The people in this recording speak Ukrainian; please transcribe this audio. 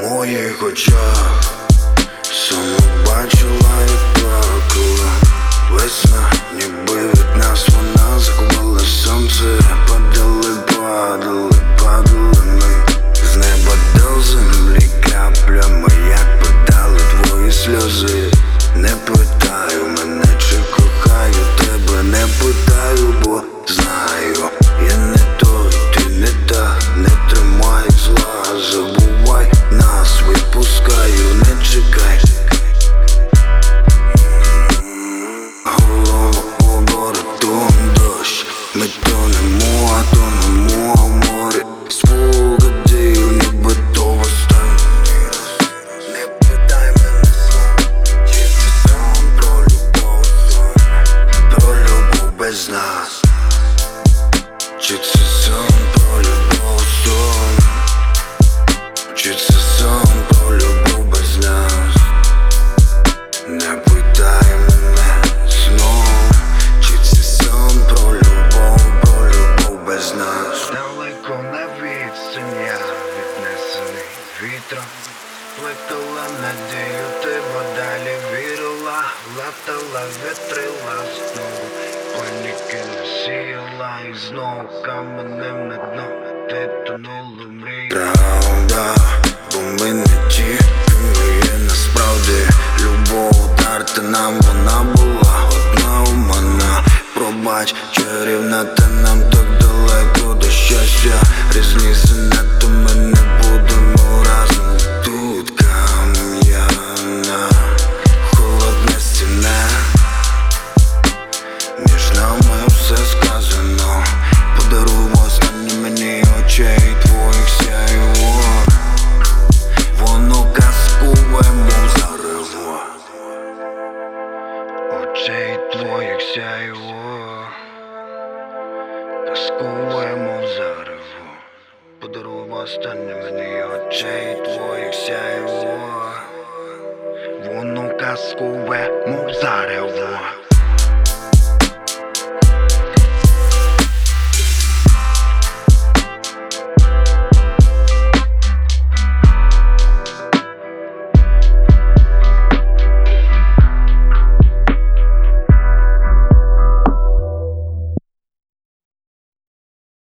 моїх очах саме бачила, як плакала весна, ніби від нас вона заховала сонце. Падали ми з неба до землі краплями, як падали твої сльози. Не питаю мене, чи кохаю тебе, не питаю, бо знаю, я не той, ти не та, не тримай зла. Забувай нас, випускаю, не чекай. Голову обори, тон дощ, ми тонемо, а тонемо в морі спогадів, ніби то останній раз. Не питай мене сон, чи це сон про любов, про любов без нас. Чи це сон про любов, сон? Чи це сон про любов без нас? Не питай мене знов, чи це сон про любов без нас? Далеко на відстані, віднесений вітром, плекала надію, тебе далі вірила, латала, вітрила знову, паніки насіяла, і знову каменем на дно ти тонула мрій. Правда, бо ми не ті, ким ми є насправді. Любов удар, та нам вона була одна умана. Пробач, чарівна, та нам так далеко до щастя. Різні занадто, ми не будемо разом. Тут кам'яна, холодне стіна, між нами все сказано. Подаруй останні мені очей твоїх сяйво. Воно казкове, мов зарево. Очей твоїх сяйво, казкове, мов зарево. Подаруй останні мені очей твоїх сяйво. Воно казкове, мов зарево.